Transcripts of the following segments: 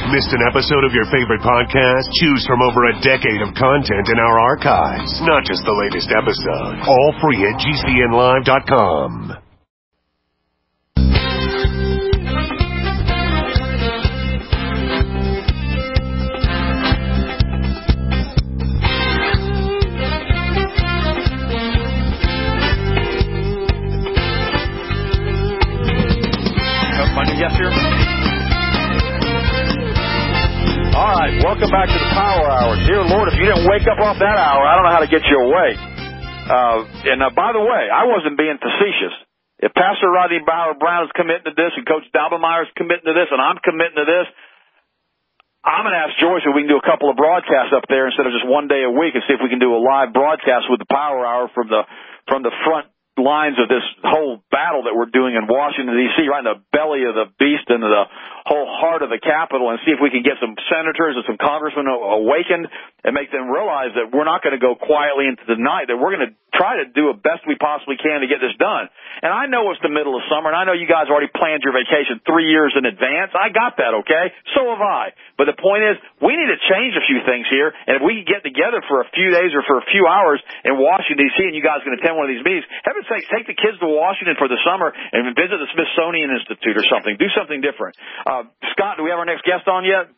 Missed an episode of your favorite podcast? Choose from over a decade of content in our archives, not just the latest episode. All free at GCNlive.com. Yes, here. All right, welcome back to the Power Hour. Dear Lord, if you didn't wake up off that hour, I don't know how to get you awake. By the way, I wasn't being facetious. If Pastor Rodney Brown is committing to this and Coach Daubenmeier is committing to this and I'm committing to this, I'm going to ask Joyce if we can do a couple of broadcasts up there instead of just one day a week and see if we can do a live broadcast with the Power Hour from the front lines of this whole battle that we're doing in Washington, D.C., right in the belly of the beast and the whole heart of the Capitol, and see if we can get some senators and some congressmen awakened and make them realize that we're not going to go quietly into the night, that we're going to try to do the best we possibly can to get this done. And I know it's the middle of summer, and I know you guys already planned your vacation 3 years in advance. I got that, okay? So have I. But the point is, we need to change a few things here, and if we can get together for a few days or for a few hours in Washington, D.C., and you guys can attend one of these meetings, heaven's sakes, take the kids to Washington for the summer and visit the Smithsonian Institute or something. Do something different. Scott, do we have our next guest on yet?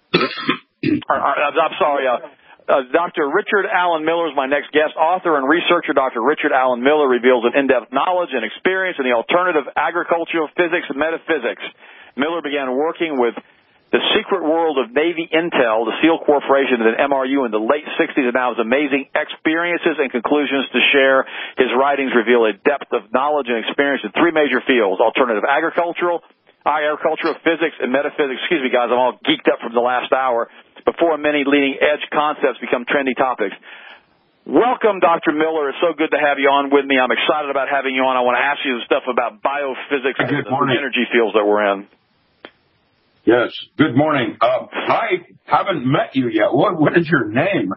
I'm sorry. Dr. Richard Allen Miller is my next guest. Author and researcher Dr. Richard Allen Miller reveals an in-depth knowledge and experience in the alternative agricultural physics and metaphysics. Miller began working with the secret world of Navy Intel, the SEAL Corporation, and MRU in the late 60s, and now has amazing experiences and conclusions to share. His writings reveal a depth of knowledge and experience in three major fields: alternative agricultural, physics, and metaphysics. Excuse me, guys, I'm all geeked up from the last hour. Before many leading-edge concepts become trendy topics. Welcome, Dr. Miller. It's so good to have you on with me. I'm excited about having you on. I want to ask you stuff about biophysics and the energy fields that we're in. Yes. Good morning. I haven't met you yet. What is your name?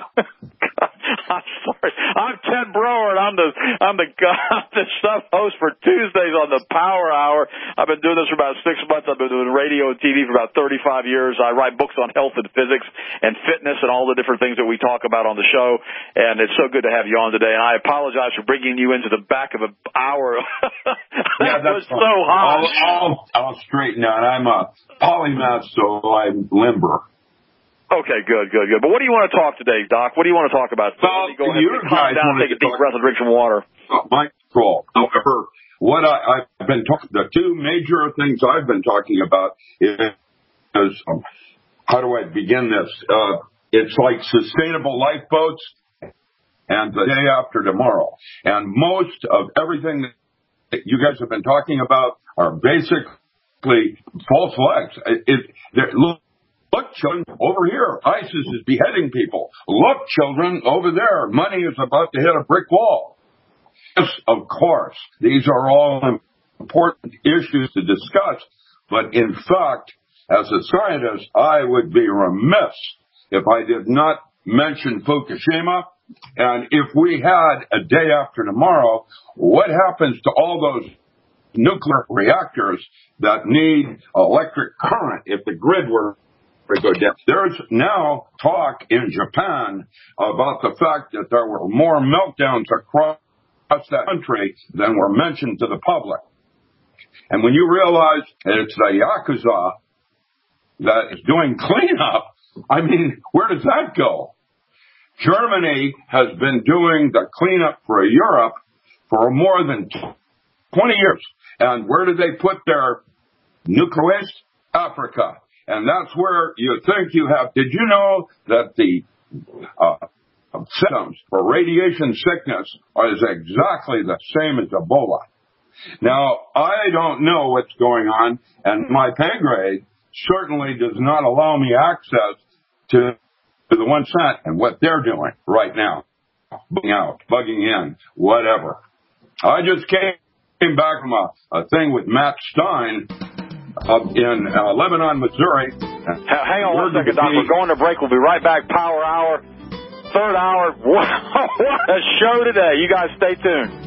I'm sorry. I'm Ted Brower, and I'm the sub host for Tuesdays on the Power Hour. I've been doing this for about 6 months. I've been doing radio and TV for about 35 years. I write books on health and physics and fitness and all the different things that we talk about on the show. And it's so good to have you on today. And I apologize for bringing you into the back of an hour. Yeah, that was so hot. I'll straighten out. I'm a polymath, so I'm limber. Okay, good. But what do you want to talk today, Doc? What do you want to talk about? Well, go ahead and calm down, take a deep breath, and drink some water. My control. However, what I've been talking, the two major things I've been talking about is how do I begin this? It's like sustainable lifeboats and the day after tomorrow. And most of everything that you guys have been talking about are basically false flags. Look, children, over here, ISIS is beheading people. Look, children, over there, money is about to hit a brick wall. Yes, of course, these are all important issues to discuss, but in fact, as a scientist, I would be remiss if I did not mention Fukushima. And if we had a day after tomorrow, what happens to all those nuclear reactors that need electric current if the grid were to go down? There's now talk in Japan about the fact that there were more meltdowns across that country than were mentioned to the public. And when you realize that it's the Yakuza that is doing cleanup, I mean, where does that go? Germany has been doing the cleanup for Europe for more than 20 years. And where do they put their nuclear waste? Africa. And that's where you think you have. Did you know that the symptoms for radiation sickness is exactly the same as Ebola? Now, I don't know what's going on, and my pay grade certainly does not allow me access to the 1 cent and what they're doing right now. Bugging out, bugging in, whatever. I just came back from a thing with Matt Stein in Lebanon, Missouri. Hang on 1 second, Doc. We're going to break. We'll be right back. Power Hour, third hour. What a show today. You guys stay tuned.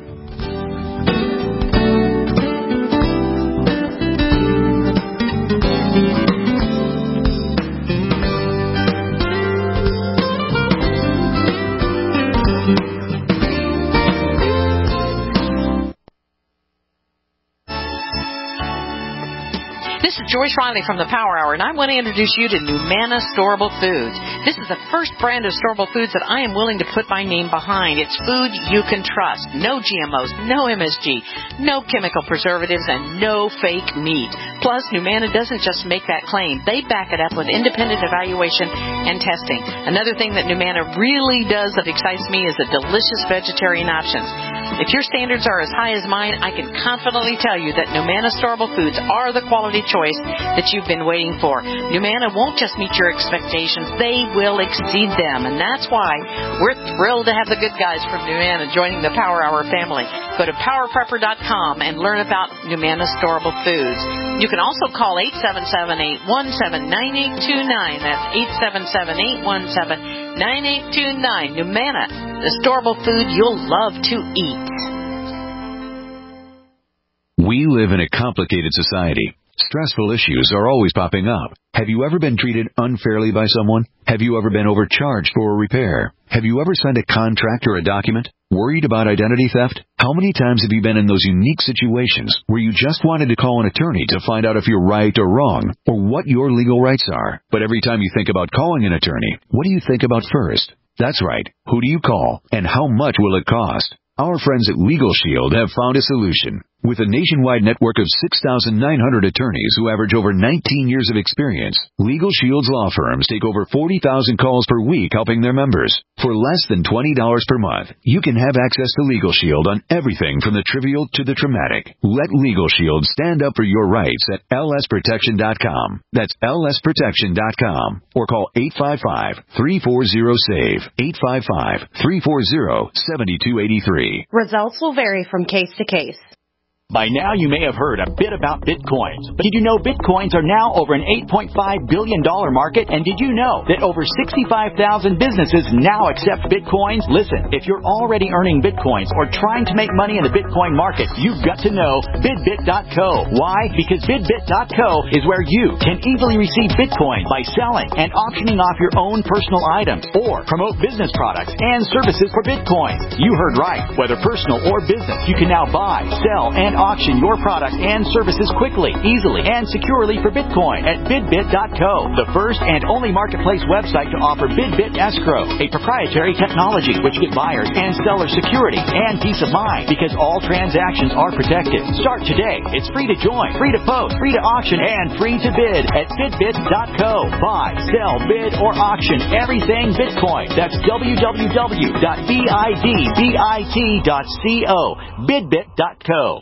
Joyce Riley from the Power Hour, and I want to introduce you to Numana Storable Foods. This is the first brand of storable foods that I am willing to put my name behind. It's food you can trust. No GMOs, no MSG, no chemical preservatives, and no fake meat. Plus, Numana doesn't just make that claim. They back it up with independent evaluation and testing. Another thing that Numana really does that excites me is the delicious vegetarian options. If your standards are as high as mine, I can confidently tell you that Numana Storable Foods are the quality choice that you've been waiting for. Numana won't just meet your expectations, they will exceed them. And that's why we're thrilled to have the good guys from Numana joining the Power Hour family. Go to PowerPrepper.com and learn about Numana Storable Foods. You can also call 877-817-9829. That's 877-817-9829. Numana, the storable food you'll love to eat. We live in a complicated society. Stressful issues are always popping up. Have you ever been treated unfairly by someone? Have you ever been overcharged for a repair? Have you ever signed a contract or a document? Worried about identity theft? How many times have you been in those unique situations where you just wanted to call an attorney to find out if you're right or wrong, or what your legal rights are? But every time you think about calling an attorney, what do you think about first? That's right. Who do you call, and how much will it cost? Our friends at Legal Shield have found a solution. With a nationwide network of 6,900 attorneys who average over 19 years of experience, Legal Shield's law firms take over 40,000 calls per week helping their members. For less than $20 per month, you can have access to Legal Shield on everything from the trivial to the traumatic. Let Legal Shield stand up for your rights at lsprotection.com. That's lsprotection.com. Or call 855-340-SAVE, 855-340-7283. Results will vary from case to case. By now, you may have heard a bit about Bitcoins. But did you know Bitcoins are now over an $8.5 billion market? And did you know that over 65,000 businesses now accept Bitcoins? Listen, if you're already earning Bitcoins or trying to make money in the Bitcoin market, you've got to know BidBit.co. Why? Because BidBit.co is where you can easily receive Bitcoin by selling and auctioning off your own personal items or promote business products and services for Bitcoins. You heard right. Whether personal or business, you can now buy, sell, and auction your product and services quickly, easily, and securely for Bitcoin at BidBit.co, the first and only marketplace website to offer BidBit Escrow, a proprietary technology which gives buyers and sellers security and peace of mind because all transactions are protected. Start today. It's free to join, free to post, free to auction, and free to bid at BidBit.co. Buy, sell, bid, or auction everything Bitcoin. That's www.bidbit.co. BidBit.co.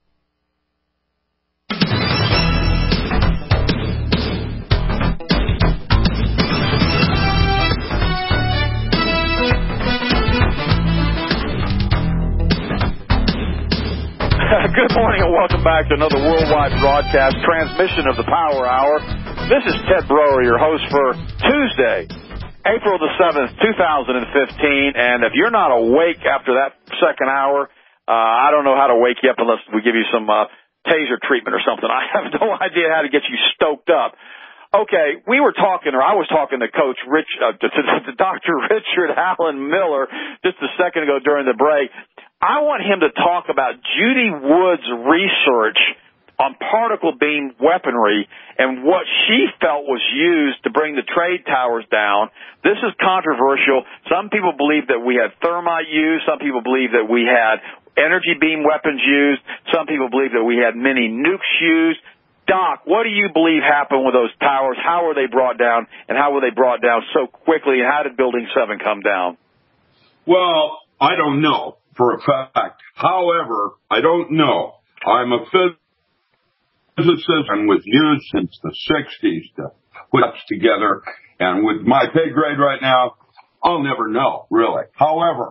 Good morning and welcome back to another worldwide broadcast transmission of the Power Hour. This is Ted Broer, your host for Tuesday, April the 7th, 2015. And if you're not awake after that second hour, I don't know how to wake you up unless we give you some taser treatment or something. I have no idea how to get you stoked up. Okay, we were talking, or I was talking to Coach to Dr. Richard Allen Miller just a second ago during the break. I want him to talk about Judy Wood's research on particle beam weaponry and what she felt was used to bring the trade towers down. This is controversial. Some people believe that we had thermite used. Some people believe that we had energy beam weapons used. Some people believe that we had mini nukes used. Doc, what do you believe happened with those towers? How were they brought down, and how were they brought down so quickly, and how did Building 7 come down? Well, I don't know for a fact. However, I don't know. I'm a physicist and was used since the 60s to put us together, and with my pay grade right now, I'll never know, really. However,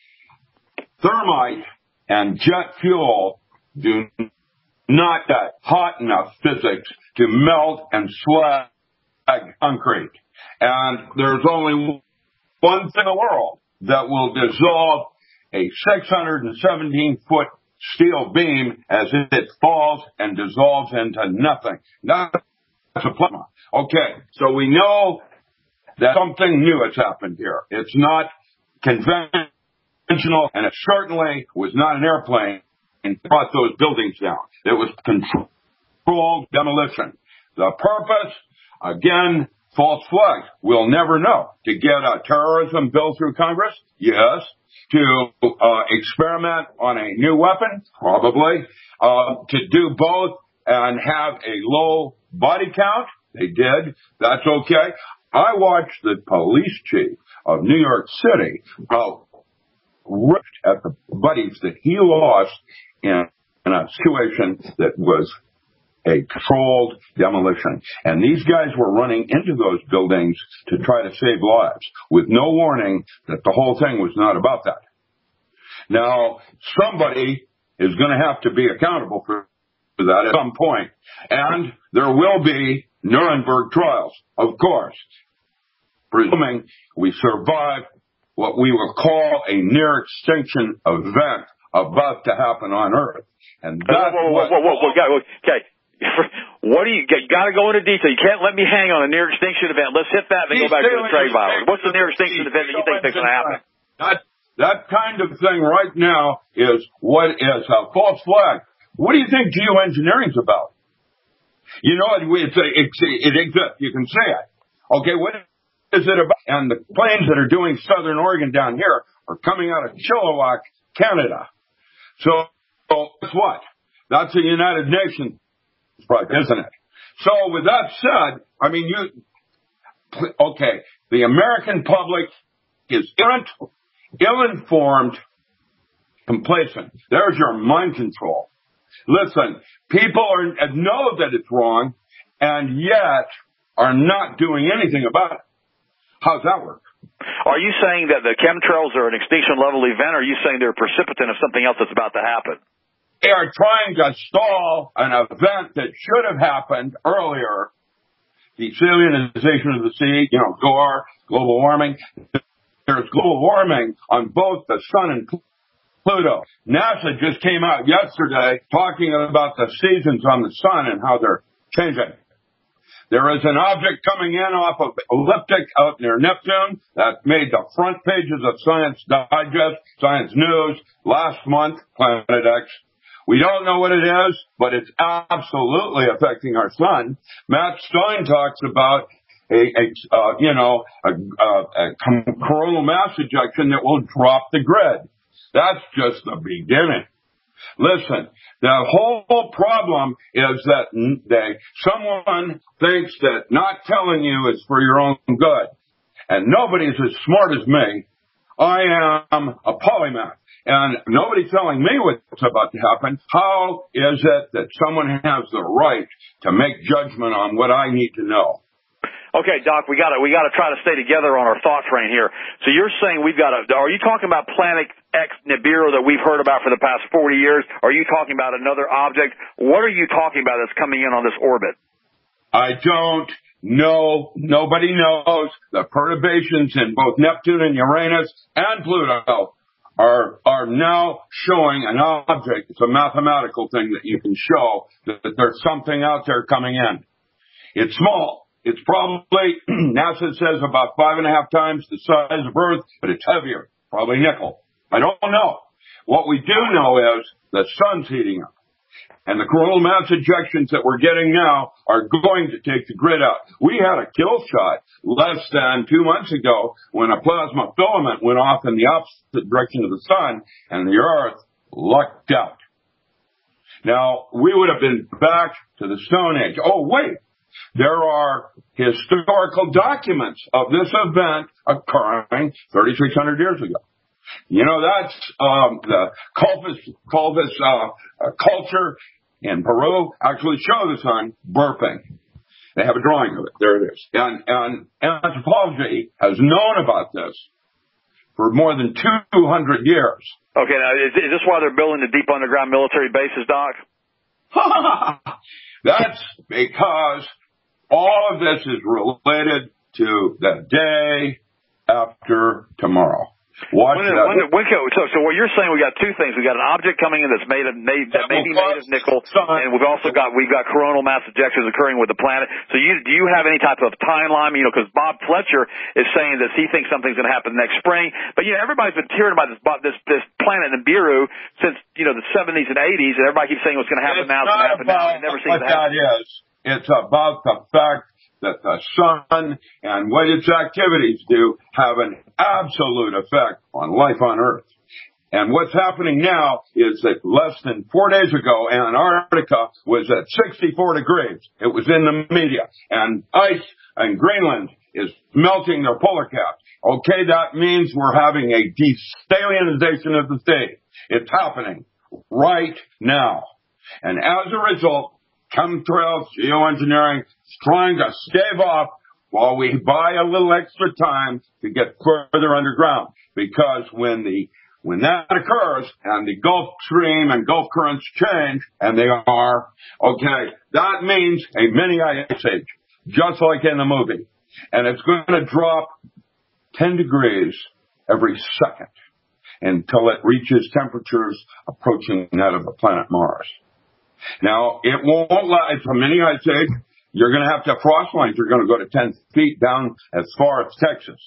thermite and jet fuel do not get hot enough physics to melt and slag concrete. And there's only one thing in the world that will dissolve a 617-foot steel beam as it falls and dissolves into nothing. That's a plasma. Okay, so we know that something new has happened here. It's not conventional, and it certainly was not an airplane and brought those buildings down. It was controlled demolition. The purpose, again, false flags. We'll never know. To get a terrorism bill through Congress? Yes. To experiment on a new weapon? Probably. To do both and have a low body count? They did. That's okay. I watched the police chief of New York City ripped at the buddies that he lost in a situation that was a controlled demolition. And these guys were running into those buildings to try to save lives with no warning that the whole thing was not about that. Now, somebody is going to have to be accountable for that at some point. And there will be Nuremberg trials, of course, presuming we survive what we will call a near extinction event about to happen on Earth. And that's okay. What do you got to go into detail? You can't let me hang on a near extinction event. Let's hit that and then go back to the trade violence. What's the near extinction event that you think is going to happen? That kind of thing right now is what is a false flag. What do you think geoengineering is about? You know, it exists. You can say it. Okay, what is it about? And the planes that are doing Southern Oregon down here are coming out of Chilliwack, Canada. So guess what? That's a United Nations project, isn't it? So with that said, I mean, the American public is ill-informed, complacent. There's your mind control. Listen, people know that it's wrong and yet are not doing anything about it. How's that work? Are you saying that the chemtrails are an extinction level event, or are you saying they're a precipitant of something else that's about to happen? They are trying to stall an event that should have happened earlier. Desalinization of the sea, GORE, global warming. There's global warming on both the sun and Pluto. NASA just came out yesterday talking about the seasons on the sun and how they're changing. There is an object coming in off of ecliptic out near Neptune that made the front pages of Science Digest, Science News last month, Planet X. We don't know what it is, but it's absolutely affecting our sun. Matt Stein talks about a coronal mass ejection that will drop the grid. That's just the beginning. Listen, the whole problem is that someone thinks that not telling you is for your own good. And nobody's as smart as me. I am a polymath. And nobody's telling me what's about to happen. How is it that someone has the right to make judgment on what I need to know? Okay, Doc, we gotta try to stay together on our thought train here. So you're saying are you talking about Planet X Nibiru that we've heard about for the past 40 years? Or are you talking about another object? What are you talking about that's coming in on this orbit? I don't know. Nobody knows. The perturbations in both Neptune and Uranus and Pluto are now showing an object. It's a mathematical thing that you can show that there's something out there coming in. It's small. It's probably, NASA says, about 5.5 times the size of Earth, but it's heavier, probably nickel. I don't know. What we do know is the sun's heating up. And the coronal mass ejections that we're getting now are going to take the grid out. We had a kill shot less than 2 months ago when a plasma filament went off in the opposite direction of the sun, and the Earth lucked out. Now, we would have been back to the Stone Age. Oh, wait. There are historical documents of this event occurring 3,600 years ago. That's the Cultus culture in Peru actually show the sun burping. They have a drawing of it. There it is. And anthropology has known about this for more than 200 years. Okay, now is this why they're building the deep underground military bases, Doc? That's because all of this is related to the day after tomorrow. Watch that. So what you're saying, we got two things. We got an object coming in that may be made of nickel, and we've got coronal mass ejections occurring with the planet. So do you have any type of timeline? Because Bob Fletcher is saying that he thinks something's going to happen next spring. But everybody's been hearing about this planet Nibiru since the 70s and 80s, and everybody keeps saying what's going to happen now. It's going to happen now. It never seems to happen. That is. It's about the fact that the sun and what its activities do have an absolute effect on life on Earth. And what's happening now is that less than 4 days ago, Antarctica was at 64 degrees. It was in the media. And ice in Greenland is melting their polar caps. Okay, that means we're having a desalinization of the sea. It's happening right now. And as a result, chemtrails, geoengineering is trying to stave off while we buy a little extra time to get further underground. Because when that occurs and the Gulf Stream and Gulf currents change, and they are, okay, that means a mini ice age, just like in the movie. And it's going to drop 10 degrees every second until it reaches temperatures approaching that of the planet Mars. Now, it won't last. It's a mini ice age. You're going to have frost lines. You're going to go to 10 feet down as far as Texas.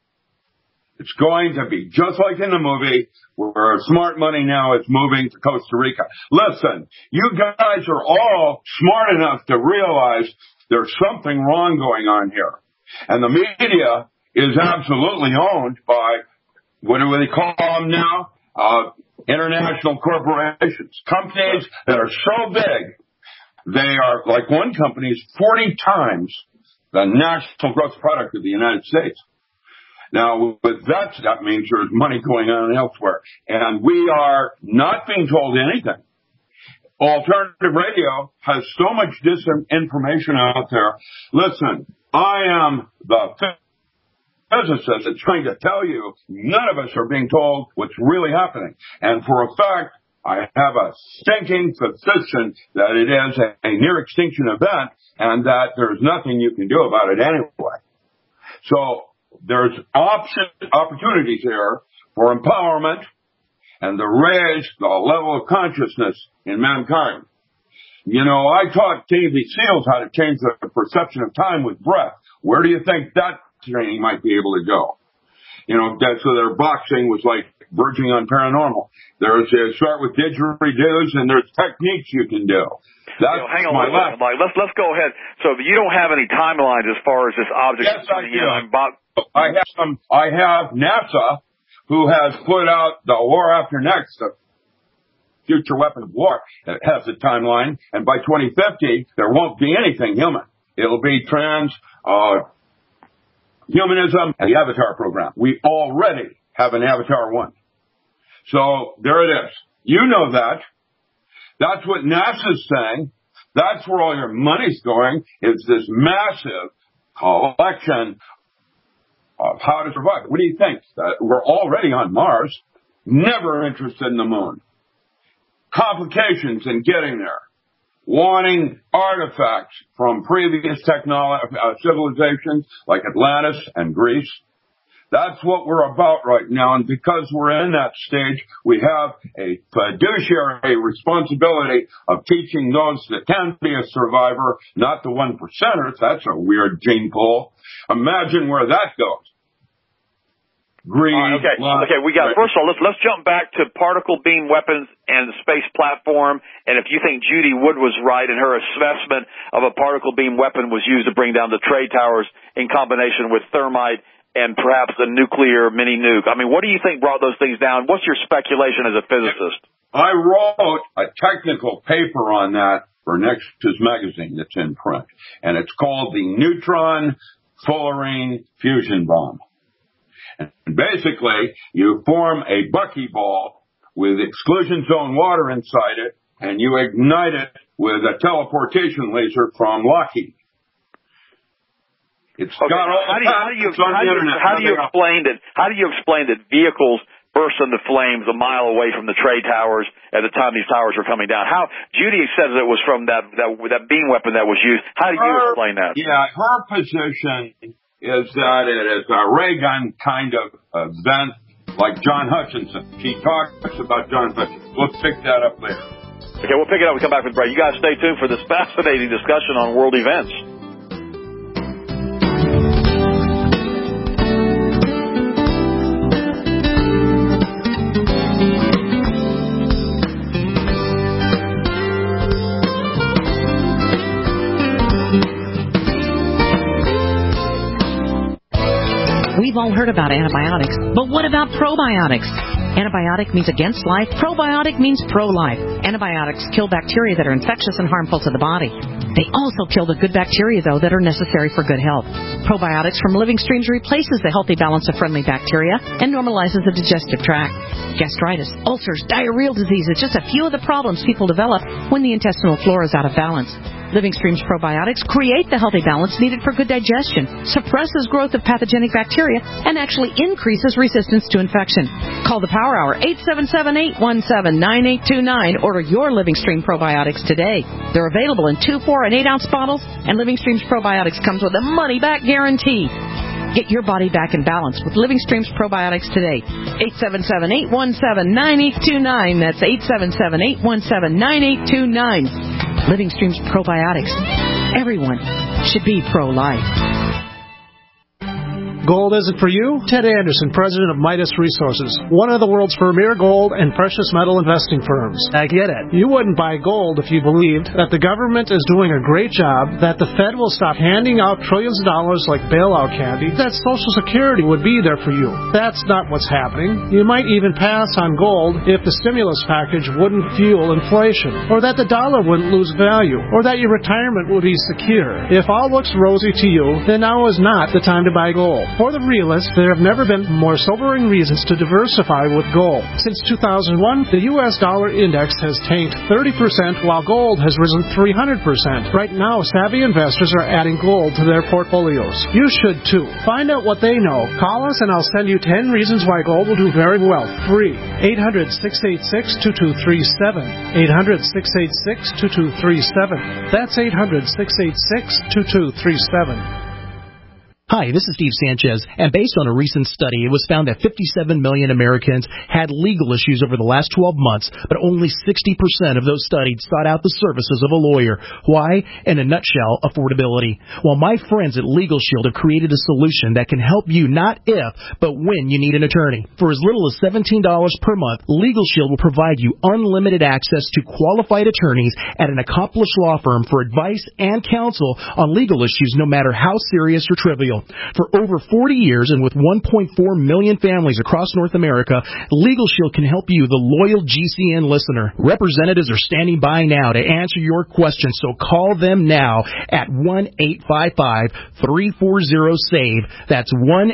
It's going to be just like in the movie where smart money now is moving to Costa Rica. Listen, you guys are all smart enough to realize there's something wrong going on here. And the media is absolutely owned by, what do they call them now? International corporations. Companies that are so big, they are, like one company is 40 times the national gross product of the United States. Now, with that means there's money going on elsewhere. And we are not being told anything. Alternative radio has so much disinformation out there. Listen, I am the physicist that's trying to tell you none of us are being told what's really happening. And for a fact, I have a stinking suspicion that it is a near extinction event and that there's nothing you can do about it anyway. So there's opportunities here for empowerment and to raise the level of consciousness in mankind. You know, I taught Navy SEALs how to change the perception of time with breath. Where do you think that training might be able to go? You know, so their boxing was like verging on paranormal. There's start with didgeridoos, and there's techniques you can do. That's hang on, Mike. Let's go ahead. So you don't have any timelines as far as this object. Yes, I do. I have NASA, who has put out the War After Next, the Future Weapons of War. It has a timeline, and by 2050 there won't be anything human. It'll be humanism and the Avatar program. We already have an Avatar 1. So there it is. You know that. That's what NASA's saying. That's where all your money's going, is this massive collection of how to survive. What do you think? We're already on Mars, never interested in the moon. Complications in getting there. Wanting artifacts from previous civilizations like Atlantis and Greece. That's what we're about right now, and because we're in that stage, we have a fiduciary responsibility of teaching those that can be a survivor, not the 1%ers. That's a weird gene pool. Imagine where that goes. Greed. Okay. We got. First of all, let's jump back to particle beam weapons and the space platform. And if you think Judy Wood was right in her assessment of a particle beam weapon was used to bring down the trade towers in combination with thermite and perhaps a nuclear mini nuke. I mean, what do you think brought those things down? What's your speculation as a physicist? I wrote a technical paper on that for Nexus magazine that's in print, and it's called the Neutron Fullerene Fusion Bomb. And basically, you form a buckyball with exclusion zone water inside it, and you ignite it with a teleportation laser from Lockheed. It's got all the patents on the internet. How do you explain that vehicles burst into flames a mile away from the trade towers at the time these towers were coming down? Judy says it was from that beam weapon that was used. How do you explain that? Yeah, her position is that it is a ray gun kind of event, like John Hutchinson. She talks about John Hutchinson. We'll pick that up later. Okay, we'll pick it up and come back with the break. You guys stay tuned for this fascinating discussion on world events. We've all heard about antibiotics, but what about probiotics? Antibiotic means against life. Probiotic means pro-life. Antibiotics kill bacteria that are infectious and harmful to the body. They also kill the good bacteria, though, that are necessary for good health. Probiotics from Living Streams replaces the healthy balance of friendly bacteria and normalizes the digestive tract. Gastritis, ulcers, diarrheal diseases, just a few of the problems people develop when the intestinal flora is out of balance. Living Streams probiotics create the healthy balance needed for good digestion, suppresses growth of pathogenic bacteria, and actually increases resistance to infection. Call the Power Hour, 877-817-9829. Order your Living Stream probiotics today. They're available in 2, 4, and 8-ounce bottles, and Living Streams probiotics comes with a money-back guarantee. Get your body back in balance with Living Streams probiotics today. 877-817-9829. That's 877-817-9829. Living Streams probiotics. Everyone should be pro-life. Gold isn't for you? Ted Anderson, president of Midas Resources, one of the world's premier gold and precious metal investing firms. I get it. You wouldn't buy gold if you believed that the government is doing a great job, that the Fed will stop handing out trillions of dollars like bailout candy, that Social Security would be there for you. That's not what's happening. You might even pass on gold if the stimulus package wouldn't fuel inflation, or that the dollar wouldn't lose value, or that your retirement would be secure. If all looks rosy to you, then now is not the time to buy gold. For the realists, there have never been more sobering reasons to diversify with gold. Since 2001, the U.S. dollar index has tanked 30%, while gold has risen 300%. Right now, savvy investors are adding gold to their portfolios. You should too. Find out what they know. Call us and I'll send you 10 reasons why gold will do very well. Free. 800-686-2237. 800-686-2237. That's 800-686-2237. Hi, this is Steve Sanchez, and based on a recent study, it was found that 57 million Americans had legal issues over the last 12 months, but only 60% of those studied sought out the services of a lawyer. Why? In a nutshell, affordability. Well, my friends at Legal Shield have created a solution that can help you not if, but when you need an attorney. For as little as $17 per month, Legal Shield will provide you unlimited access to qualified attorneys at an accomplished law firm for advice and counsel on legal issues, no matter how serious or trivial. For over 40 years and with 1.4 million families across North America, Legal Shield can help you, the loyal GCN listener. Representatives are standing by now to answer your questions, so call them now at 1-855-340-SAVE. That's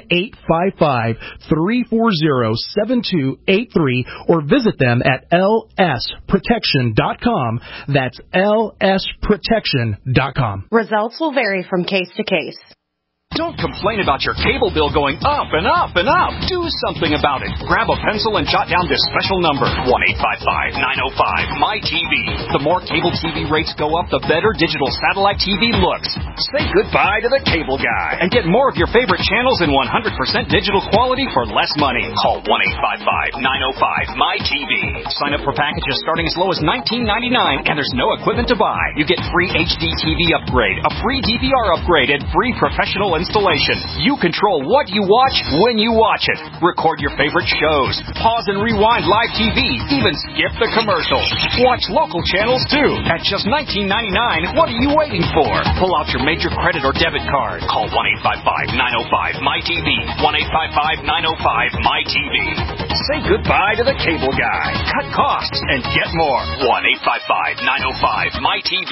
1-855-340-7283, or visit them at lsprotection.com. That's lsprotection.com. Results will vary from case to case. Don't complain about your cable bill going up and up and up. Do something about it. Grab a pencil and jot down this special number, 1-855-905-MY-TV. The more cable TV rates go up, the better digital satellite TV looks. Say goodbye to the cable guy and get more of your favorite channels in 100% digital quality for less money. Call 1-855-905-MY-TV. Sign up for packages starting as low as $19.99, and there's no equipment to buy. You get free HD TV upgrade, a free DVR upgrade, and free professional installation. You control what you watch when you watch it. Record your favorite shows. Pause and rewind live TV. Even skip the commercials. Watch local channels too. At just $19.99, what are you waiting for? Pull out your major credit or debit card. Call 1-855-905-MY-TV. 1-855-905-MY-TV. Say goodbye to the cable guy. Cut costs and get more. 1-855-905-MY-TV.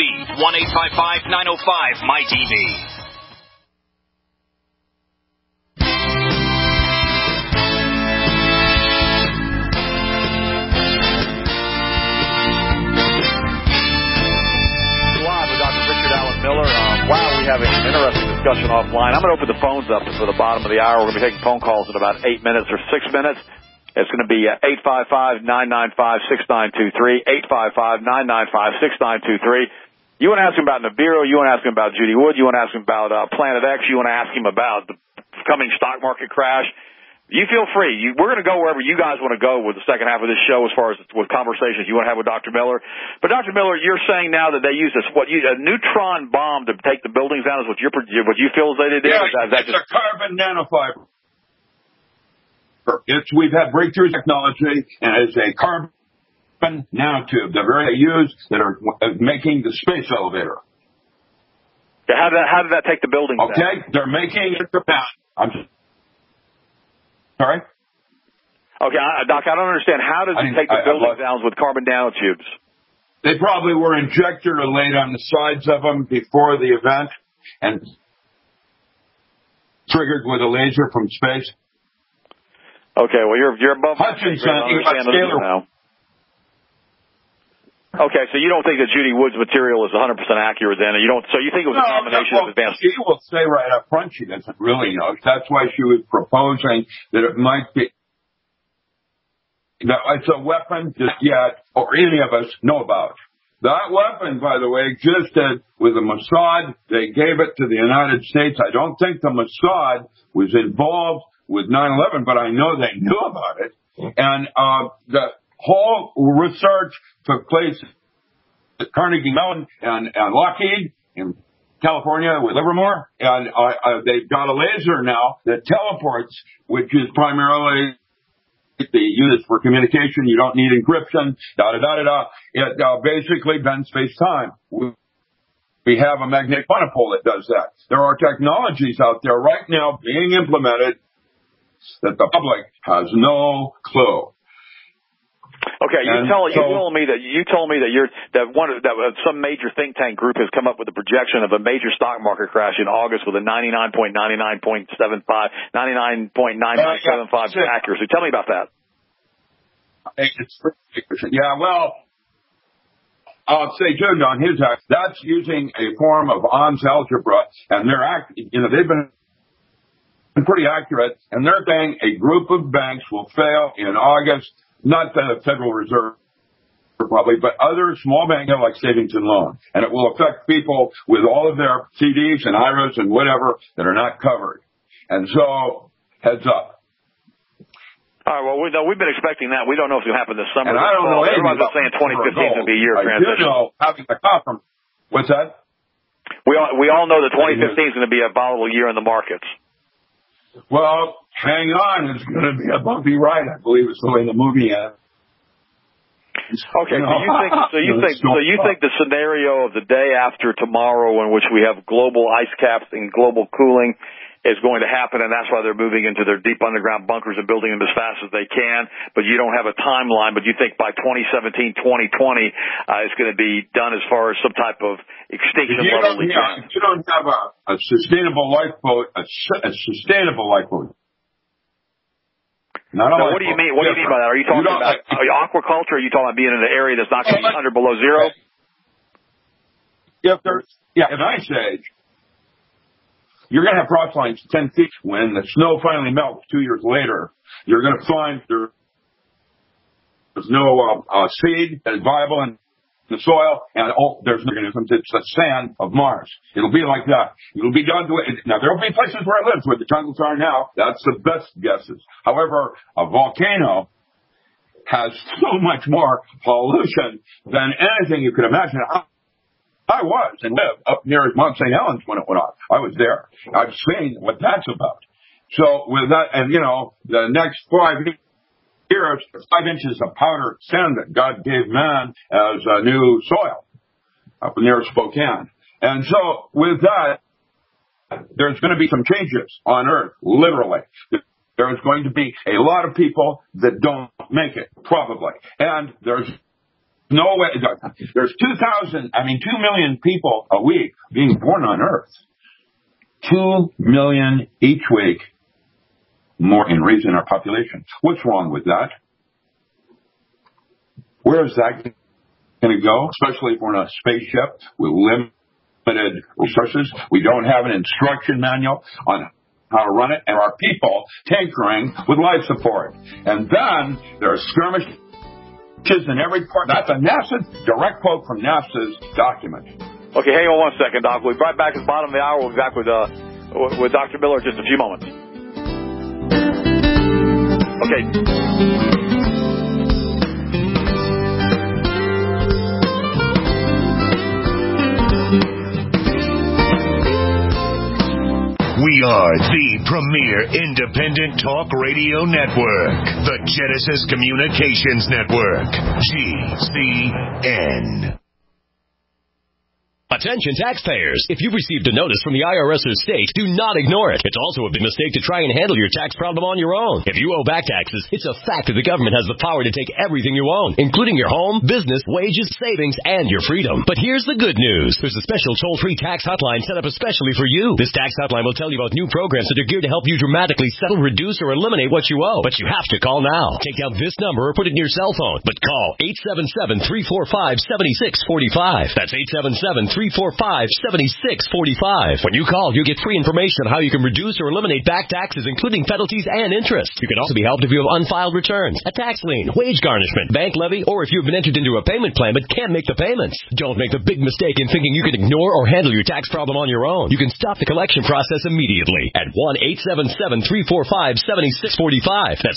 1-855-905-MY-TV. Miller. Wow, we have an interesting discussion offline. I'm going to open the phones up for the bottom of the hour. We're going to be taking phone calls in about 8 minutes or 6 minutes. It's going to be 855-995-6923, 855-995-6923. You want to ask him about Nibiru, you want to ask him about Judy Wood, you want to ask him about Planet X, you want to ask him about the coming stock market crash. You feel free. We're going to go wherever you guys want to go with the second half of this show as far as with conversations you want to have with Dr. Miller. But, Dr. Miller, you're saying now that they use a neutron bomb to take the buildings down is what you feel as they did? Yeah, it's a carbon nanofiber. We've had breakthrough technology, and it's a carbon nanotube that they use that are making the space elevator. How did that take the buildings down? Okay, they're making it. Sorry? Okay, Doc, I don't understand. How does he take the building downs with carbon nanotubes? They probably were injector laid on the sides of them before the event and triggered with a laser from space. Okay, well, you're above Hutchinson, now. Okay, so you don't think that Judy Wood's material is 100% accurate then? So you think it was a combination of advanced... She will say right up front she doesn't really know. That's why she was proposing that it might be... That it's a weapon that yet, or any of us, know about. That weapon, by the way, existed with the Mossad. They gave it to the United States. I don't think the Mossad was involved with 9/11, but I know they knew about it. And the whole research took place at Carnegie Mellon and Lockheed in California with Livermore. And they've got a laser now that teleports, which is primarily used for communication. You don't need encryption, da-da-da-da-da. It basically bends space-time. We have a magnetic monopole that does that. There are technologies out there right now being implemented that the public has no clue. Okay, you told me that some major think tank group has come up with a projection of a major stock market crash in August with a 99.9975 accuracy. Tell me about that. Yeah, well, I'll say, Jude, on his act, that's using a form of On's algebra, and they've been pretty accurate, and they're saying a group of banks will fail in August. Not the Federal Reserve, probably, but other small banks like savings and loan. And it will affect people with all of their CDs and IRAs and whatever that are not covered. And so, heads up. All right, well, we've been expecting that. We don't know if it's going to happen this summer. And I don't know anything about saying 2015 is going to be a year of transition. I do know having the conference. What's that? We all know that 2015 is going to be a volatile year in the markets. Well, hang on. It's going to be a bumpy ride, I believe is the way the movie ends. Okay, so you think the scenario of the day after tomorrow in which we have global ice caps and global cooling is going to happen, and that's why they're moving into their deep underground bunkers and building them as fast as they can, but you don't have a timeline, but you think by 2017, 2020, it's going to be done as far as some type of extinction level. If you don't have a sustainable lifeboat, a sustainable lifeboat. What do you mean? What do you mean by that? Are you talking about aquaculture? Or are you talking about being in an area that's not going to be under below zero? If there's an ice age, you're going to have frost lines 10 feet. When the snow finally melts 2 years later, you're going to find there's no seed that is viable in the soil, and there's no organisms. It's the sand of Mars. It'll be like that. It'll be done to it. Now, there'll be places where it lives, where the jungles are now. That's the best guesses. However, a volcano has so much more pollution than anything you could imagine. I was and lived up near Mount St. Helens when it went off. I was there. I've seen what that's about. So with that, and the next 5 years, 5 inches of powdered sand that God gave man as a new soil up near Spokane. And so with that, there's going to be some changes on Earth, literally. There's going to be a lot of people that don't make it, probably. And there's no way. There's 2 million people a week being born on Earth. 2 million each week more in raising our population. What's wrong with that? Where is that going to go? Especially if we're in a spaceship with limited resources. We don't have an instruction manual on how to run it, and our people tinkering with life support. And then there are skirmishes in every part. That's a NASA direct quote from NASA's document. Okay, hang on 1 second, Doc. We'll be right back at the bottom of the hour. We'll be back with Dr. Miller in just a few moments. Okay. We are the premier independent talk radio network, the Genesis Communications Network, GCN. Attention taxpayers. If you've received a notice from the IRS or state, do not ignore it. It's also a big mistake to try and handle your tax problem on your own. If you owe back taxes, it's a fact that the government has the power to take everything you own, including your home, business, wages, savings, and your freedom. But here's the good news. There's a special toll-free tax hotline set up especially for you. This tax hotline will tell you about new programs that are geared to help you dramatically settle, reduce, or eliminate what you owe. But you have to call now. Take down this number or put it in your cell phone. But call 877-345-7645. That's 877-345-7645. When you call, you get free information on how you can reduce or eliminate back taxes, including penalties and interest. You can also be helped if you have unfiled returns, a tax lien, wage garnishment, bank levy, or if you've been entered into a payment plan but can't make the payments. Don't make the big mistake in thinking you can ignore or handle your tax problem on your own. You can stop the collection process immediately at 1-877-345-7645. That's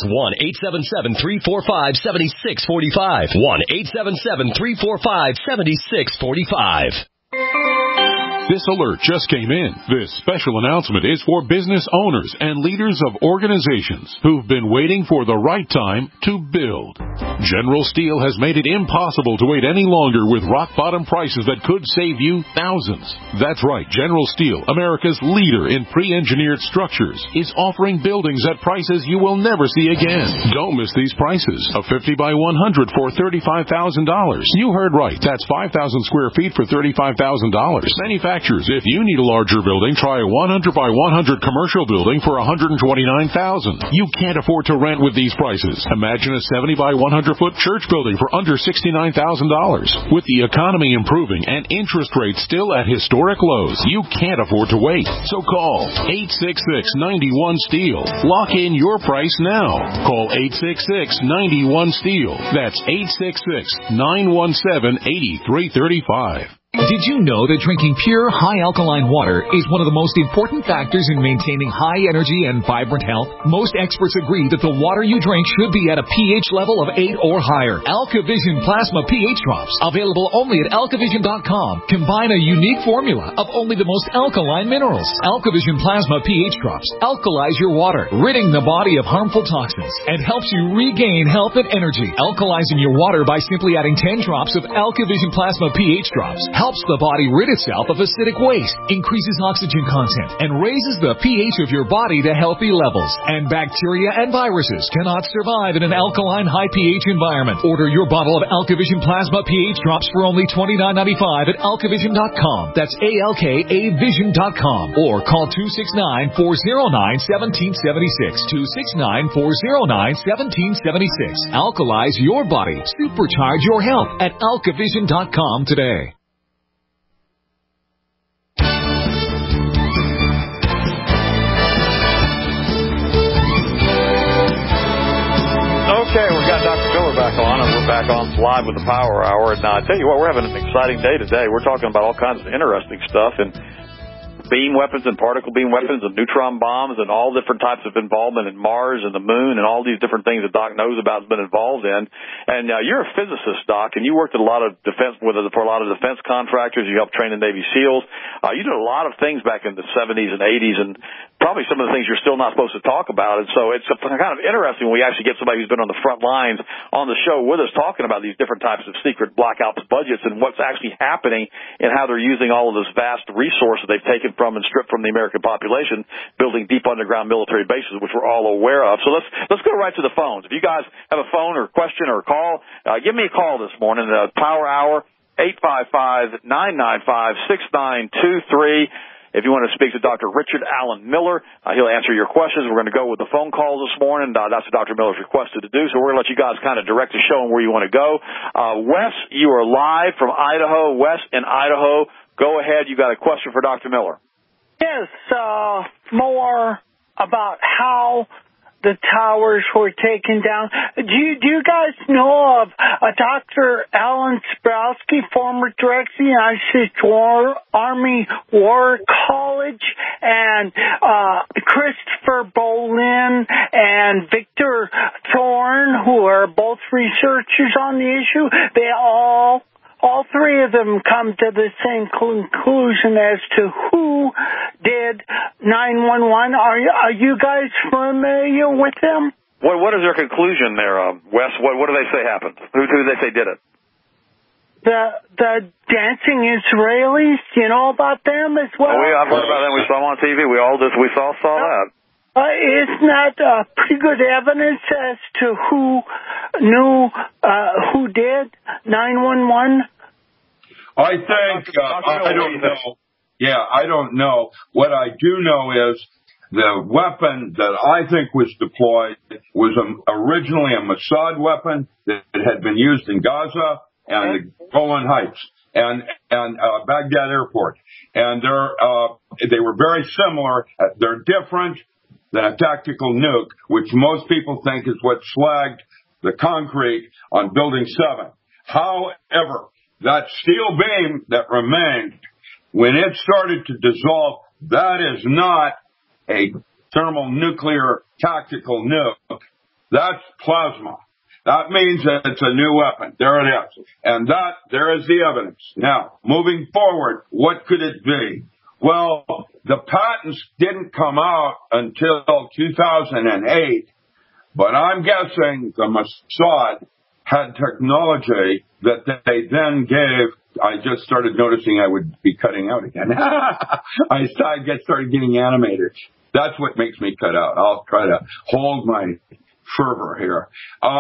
1-877-345-7645. 1-877-345-7645. This alert just came in. This special announcement is for business owners and leaders of organizations who've been waiting for the right time to build. General Steel has made it impossible to wait any longer with rock-bottom prices that could save you thousands. That's right, General Steel, America's leader in pre-engineered structures, is offering buildings at prices you will never see again. Don't miss these prices. A 50 by 100 for $35,000. You heard right. That's 5,000 square feet for $35,000. Manufacturers, if you need a larger building, try a 100 by 100 commercial building for $129,000. You can't afford to rent with these prices. Imagine a 70 by 100 foot church building for under $69,000. With the economy improving and interest rates still at historic lows, you can't afford to wait. So call 866-91-STEEL. Lock in your price now. Call 866-91-STEEL. That's 866-917-8335. Did you know that drinking pure, high alkaline water is one of the most important factors in maintaining high energy and vibrant health? Most experts agree that the water you drink should be at a pH level of 8 or higher. AlkaVision Plasma pH drops, available only at alkavision.com, combine a unique formula of only the most alkaline minerals. AlkaVision Plasma pH drops alkalize your water, ridding the body of harmful toxins, and helps you regain health and energy. Alkalizing your water by simply adding 10 drops of AlkaVision Plasma pH drops helps the body rid itself of acidic waste, increases oxygen content, and raises the pH of your body to healthy levels. And bacteria and viruses cannot survive in an alkaline high pH environment. Order your bottle of AlkaVision Plasma pH drops for only $29.95 at alkavision.com. That's ALKAvision.com. Or call 269-409-1776. 269-409-1776. Alkalize your body. Supercharge your health at alkavision.com today. Okay, we've got Dr. Miller back on, and we're back on live with the Power Hour. And I tell you what, we're having an exciting day today. We're talking about all kinds of interesting stuff, and beam weapons and particle beam weapons and neutron bombs and all different types of involvement in Mars and the moon and all these different things that Doc knows about and been involved in. And you're a physicist, Doc, and you worked at a lot of defense for a lot of defense contractors. You helped train the Navy SEALs. You did a lot of things back in the 70s and 80s, and probably some of the things you're still not supposed to talk about. And so it's kind of interesting when we actually get somebody who's been on the front lines on the show with us talking about these different types of secret black ops budgets and what's actually happening and how they're using all of this vast resource that they've taken from and stripped from the American population, building deep underground military bases, which we're all aware of. So let's go right to the phones. If you guys have a phone or a question or a call, give me a call this morning. Power Hour, 855-995-6923. If you want to speak to Dr. Richard Allen Miller, he'll answer your questions. We're going to go with the phone call this morning. That's what Dr. Miller's requested to do, so we're going to let you guys kind of direct the show on where you want to go. Wes, you are live from Idaho. Wes in Idaho, go ahead. You got a question for Dr. Miller. Yes, more about how the towers were taken down. Do you guys know of Dr. Alan Sprowski, former director of the United States Army War College, and Christopher Bolin and Victor Thorne, who are both researchers on the issue? They all three of them come to the same conclusion as to who did 9/11. Are you guys familiar with them? What is their conclusion there, Wes? What do they say happened? Who do they say did it? the dancing Israelis, you know about them as well? Oh, I've heard about them. We saw them on TV. We saw that. Isn't that pretty good evidence as to who knew who did 911? I think I don't know. Yeah, I don't know. What I do know is the weapon that I think was deployed was originally a Mossad weapon that had been used in Gaza and the Golan Heights and Baghdad Airport. And they were very similar. They're different than a tactical nuke, which most people think is what slagged the concrete on Building 7. However, that steel beam that remained, when it started to dissolve, that is not a thermonuclear tactical nuke. That's plasma. That means that it's a new weapon. There it is. And there is the evidence. Now, moving forward, what could it be? Well, the patents didn't come out until 2008, but I'm guessing the Mossad had technology that they then gave. I just started noticing I would be cutting out again. I started getting animated. That's what makes me cut out. I'll try to hold my fervor here.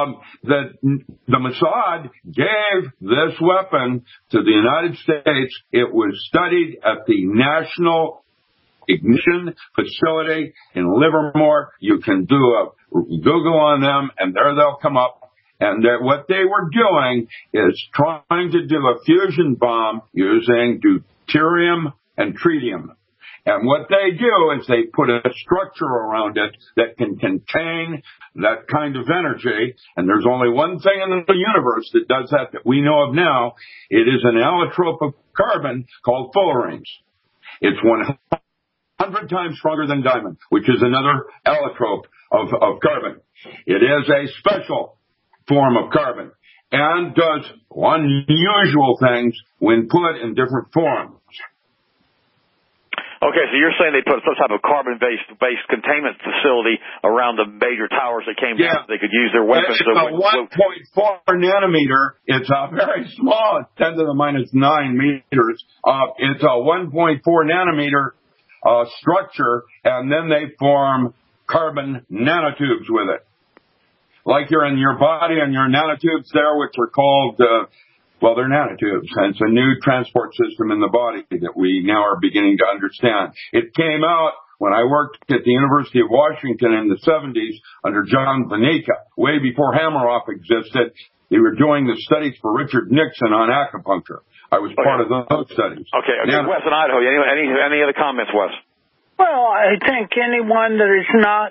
The Mossad gave this weapon to the United States. It was studied at the National Ignition Facility in Livermore. You can do a Google on them, and there they'll come up. And what they were doing is trying to do a fusion bomb using deuterium and tritium. And what they do is they put a structure around it that can contain that kind of energy. And there's only one thing in the universe that does that we know of now. It is an allotrope of carbon called fullerenes. It's 100 times stronger than diamond, which is another allotrope of carbon. It is a special form of carbon and does unusual things when put in different forms. Okay, so you're saying they put some type of carbon-based containment facility around the major towers that came down so they could use their weapons. It's a 1.4 nanometer. It's a very small, 10 to the minus 9 meters. It's a 1.4 nanometer structure, and then they form carbon nanotubes with it. Like you're in your body and your nanotubes there, which are called, they're nanotubes. And it's a new transport system in the body that we now are beginning to understand. It came out when I worked at the University of Washington in the 70s under John Vanica, way before Hameroff existed. They were doing the studies for Richard Nixon on acupuncture. I was part of those studies. Okay. Wes in Idaho, any other comments, Wes? Well, I think anyone that is not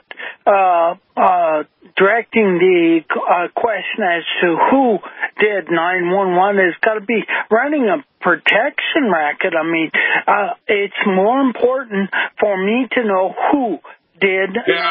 directing the question as to who did 911 has got to be running a protection racket. I mean, it's more important for me to know who did.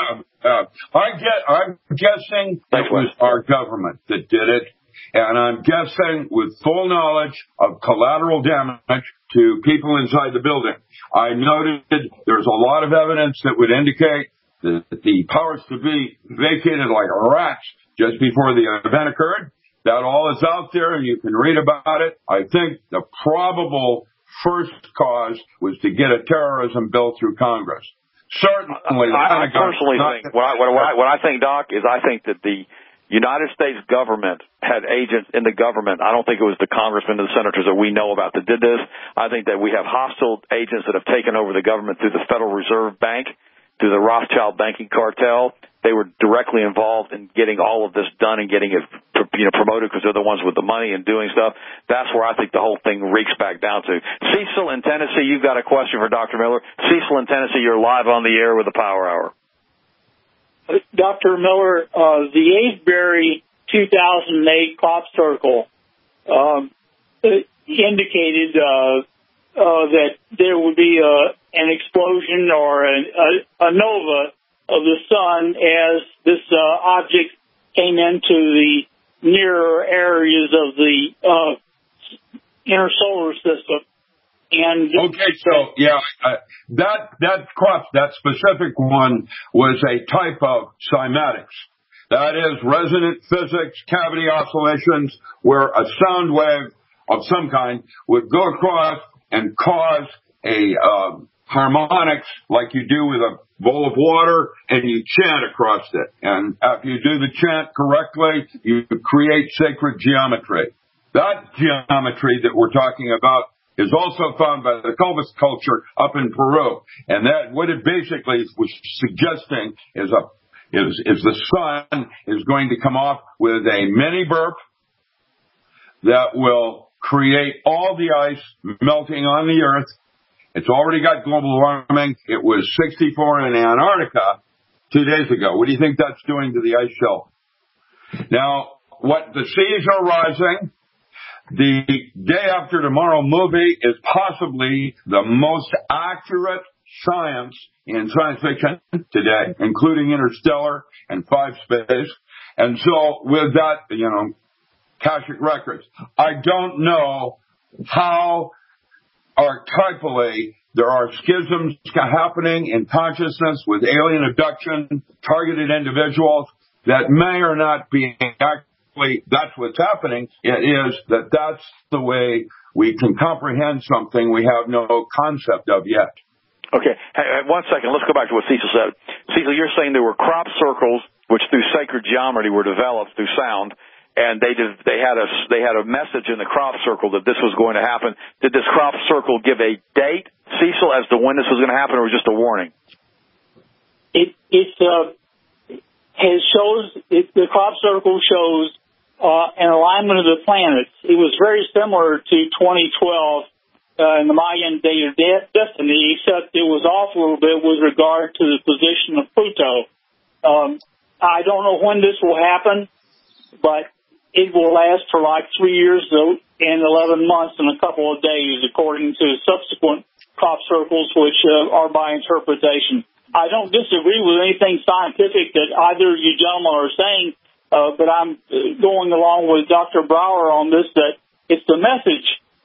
I'm guessing it was our government that did it. And I'm guessing with full knowledge of collateral damage to people inside the building. I noted there's a lot of evidence that would indicate that the powers to be vacated like rats just before the event occurred. That all is out there, and you can read about it. I think the probable first cause was to get a terrorism bill through Congress. Certainly, I personally think what I think, Doc, is I think that the United States government had agents in the government. I don't think it was the congressmen and the senators that we know about that did this. I think that we have hostile agents that have taken over the government through the Federal Reserve Bank, through the Rothschild banking cartel. They were directly involved in getting all of this done and getting it promoted because they're the ones with the money and doing stuff. That's where I think the whole thing reeks back down to. Cecil in Tennessee, you've got a question for Dr. Miller. Cecil in Tennessee, you're live on the air with the Power Hour. Dr. Miller, the Avebury 2008 crop circle indicated that there would be an explosion or a nova of the sun as this object came into the nearer areas of the inner solar system. And that specific one was a type of cymatics. That is resonant physics, cavity oscillations, where a sound wave of some kind would go across and cause a harmonics like you do with a bowl of water, and you chant across it. And if you do the chant correctly, you create sacred geometry. That geometry that we're talking about is also found by the Culvis culture up in Peru. And that what it basically was suggesting is the sun is going to come off with a mini burp that will create all the ice melting on the earth. It's already got global warming. It was 64 in Antarctica 2 days ago. What do you think that's doing to the ice shelf? Now, what the seas are rising. The Day After Tomorrow movie is possibly the most accurate science in science fiction today, including Interstellar and Five Space. And so with that, Akashic Records, I don't know how archetypally there are schisms happening in consciousness with alien abduction, targeted individuals that may or not be that's what's happening. It is that's the way we can comprehend something we have no concept of yet. Okay. Hey, 1 second. Let's go back to what Cecil said. Cecil, you're saying there were crop circles which through sacred geometry were developed through sound, and they had a message in the crop circle that this was going to happen. Did this crop circle give a date, Cecil, as to when this was going to happen, or just a warning? The crop circle shows an alignment of the planets. It was very similar to 2012 in the Mayan Day of Destiny, except it was off a little bit with regard to the position of Pluto. I don't know when this will happen, but it will last for like 3 years and 11 months and a couple of days, according to subsequent crop circles, which are by interpretation. I don't disagree with anything scientific that either you gentlemen are saying, but I'm going along with Dr. Brower on this, that it's the message,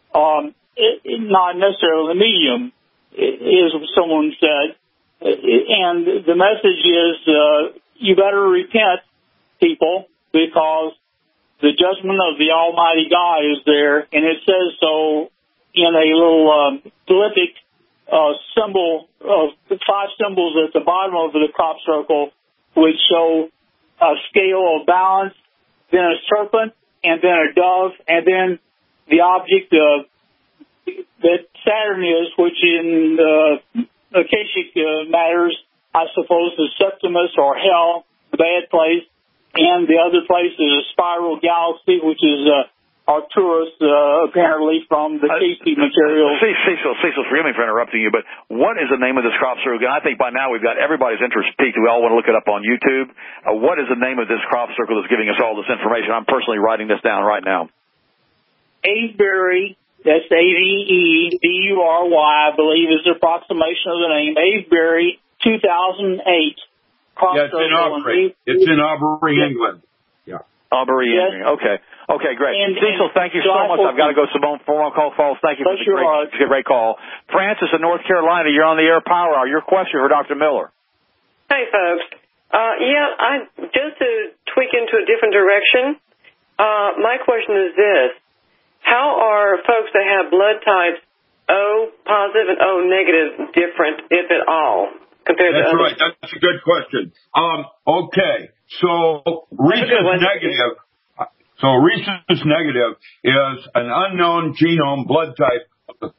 not necessarily the medium, is what someone said. And the message is, you better repent, people, because the judgment of the Almighty God is there, and it says so in a little glyphic symbol of the 5 symbols at the bottom of the crop circle, which show a scale of balance, then a serpent, and then a dove, and then the object that Saturn is, which in Akashic matters, I suppose, is Septimus or Hell, the bad place, and the other place is a spiral galaxy, which is Arcturus, apparently from the KC material. Cecil, forgive me for interrupting you, but what is the name of this crop circle? I think by now we've got everybody's interest peaked. We all want to look it up on YouTube. What is the name of this crop circle that's giving us all this information? I'm personally writing this down right now. Avebury, that's A-V-E-B-U-R-Y, I believe is the approximation of the name. Avebury, 2008. It's in Aubrey. It's in Aubrey, England. Yeah. Aubrey, England. Okay, great. Cecil, thank you so much. I've got to go. Simone, phone call falls. Thank you for the great call. Francis in North Carolina, you're on the air Power Hour. Your question for Dr. Miller. Hey, folks. Just to tweak into a different direction, my question is this. How are folks that have blood types O positive and O negative different, if at all, compared to others? That's right. That's a good question. Okay. So rhesus negative. So rhesus negative is an unknown genome blood type,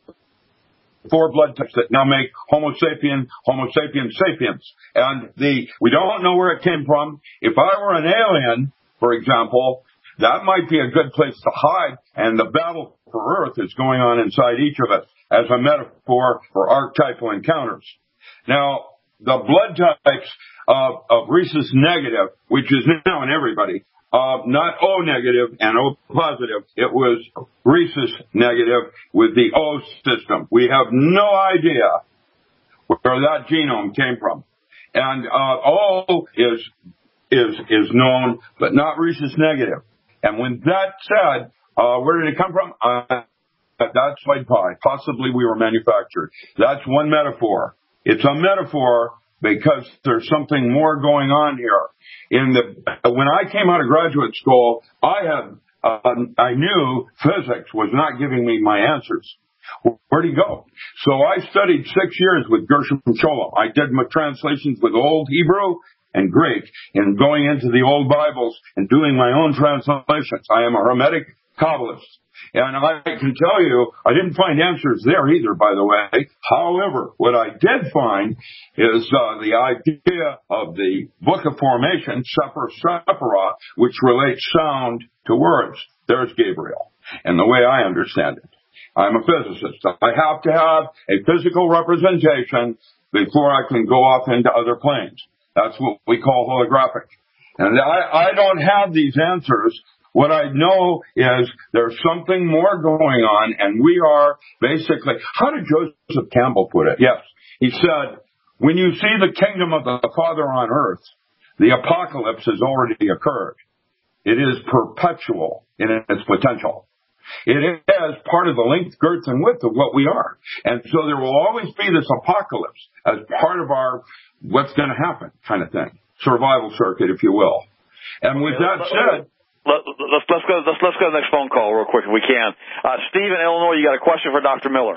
4 blood types that now make Homo sapiens sapiens. And we don't know where it came from. If I were an alien, for example, that might be a good place to hide, and the battle for Earth is going on inside each of us as a metaphor for archetypal encounters. Now, the blood types of rhesus negative, which is now in everybody, not O negative and O positive. It was rhesus negative with the O system. We have no idea where that genome came from. And O is known, but not rhesus negative. And when that said, where did it come from? That's like pie. Possibly we were manufactured. That's one metaphor. It's a metaphor because there's something more going on here. When I came out of graduate school, I had I knew physics was not giving me my answers. Where'd he go? So I studied 6 years with Gershom Scholem. I did my translations with Old Hebrew and Greek, and going into the old Bibles and doing my own translations. I am a Hermetic Kabbalist. And I can tell you, I didn't find answers there either, by the way. However, what I did find is the idea of the Book of Formation, Sefer Sephirah, which relates sound to words. There's Gabriel, and the way I understand it. I'm a physicist. I have to have a physical representation before I can go off into other planes. That's what we call holographic. And I don't have these answers. What I know is there's something more going on, and we are basically, how did Joseph Campbell put it? Yes, he said, when you see the kingdom of the Father on earth, the apocalypse has already occurred. It is perpetual in its potential. It is part of the length, girth, and width of what we are. And so there will always be this apocalypse as part of our what's going to happen kind of thing. Survival circuit, if you will. And with that said... Let's go to the next phone call real quick if we can. Steve in Illinois, you got a question for Dr. Miller.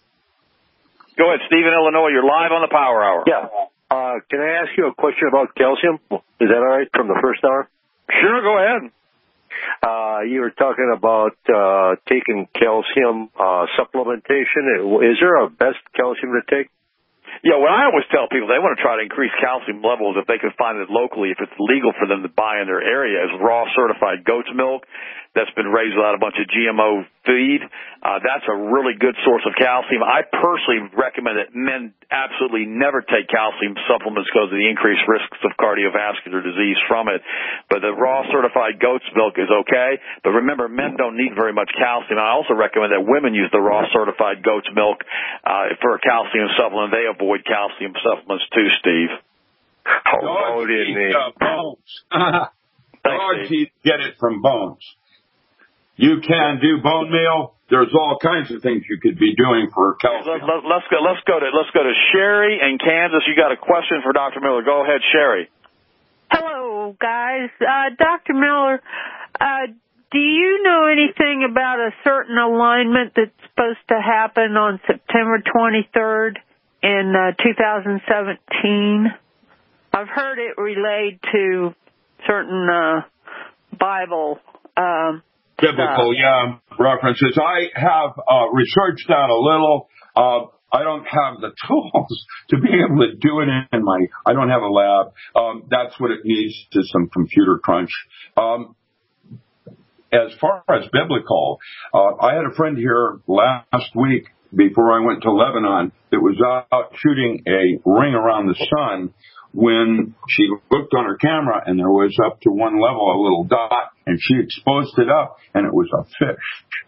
Go ahead, Steve in Illinois. You're live on the Power Hour. Yeah. Can I ask you a question about calcium? Is that all right from the first hour? Sure, go ahead. You were talking about taking calcium supplementation. Is there a best calcium to take? Yeah, what I always tell people, they want to try to increase calcium levels if they can find it locally, if it's legal for them to buy in their area, is raw certified goat's milk that's been raised without a bunch of GMO feed. That's a really good source of calcium. I personally recommend that men absolutely never take calcium supplements because of the increased risks of cardiovascular disease from it. But the raw certified goat's milk is okay. But remember, men don't need very much calcium. I also recommend that women use the raw certified goat's milk for a calcium supplement. They avoid calcium supplements too, Steve. Dogs eat bones. Dogs get it from bones. You can do bone meal. There's all kinds of things you could be doing for calcium. Let's go to Sherry in Kansas. You got a question for Dr. Miller. Go ahead, Sherry. Hello, guys. Dr. Miller, do you know anything about a certain alignment that's supposed to happen on September 23rd in 2017? I've heard it relayed to certain Bible biblical, references. I have researched that a little. I don't have the tools to be able to do it I don't have a lab. That's what it needs, to some computer crunch. As far as biblical, I had a friend here last week before I went to Lebanon that was out shooting a ring around the sun when she looked on her camera and there was up to one level a little dot, and she exposed it up and it was a fish.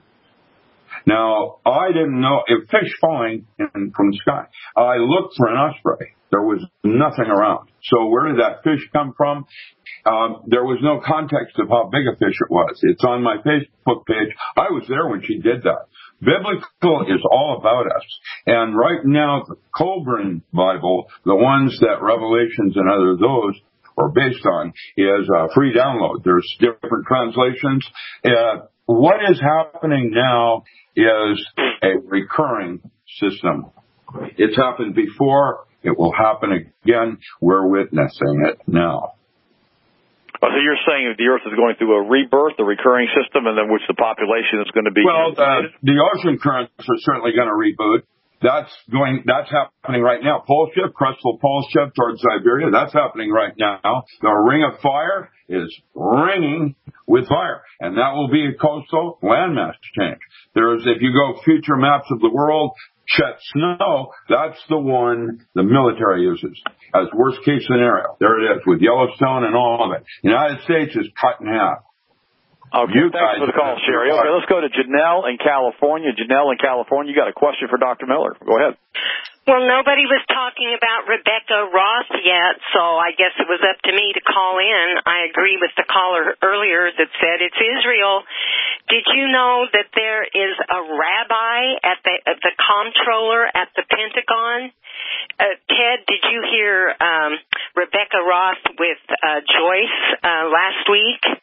Now, I didn't know if fish falling from the sky. I looked for an osprey. There was nothing around. So where did that fish come from? There was no context of how big a fish it was. It's on my Facebook page. I was there when she did that. Biblical is all about us. And right now, the Colburn Bible, the ones that Revelations and other those are based on, is a free download. There's different translations. What is happening now is a recurring system. It's happened before. It will happen again. We're witnessing it now. So you're saying that the Earth is going through a rebirth, a recurring system, and then which the population is going to be... Well, the ocean currents are certainly going to reboot. That's happening right now. Pole shift, crustal pole shift towards Siberia, that's happening right now. The ring of fire is ringing with fire, and that will be a coastal landmass change. If you go future maps of the world, Chet Snow, that's the one the military uses as worst case scenario. There it is, with Yellowstone and all of it. The United States is cut in half. Okay, thanks for the call, Sherry. Okay, let's go to Janelle in California. Janelle in California, you got a question for Dr. Miller. Go ahead. Well, nobody was talking about Rebecca Ross yet, so I guess it was up to me to call in. I agree with the caller earlier that said it's Israel. Did you know that there is a rabbi at the comptroller at the Pentagon? Ted, did you hear Rebecca Ross with Joyce last week? I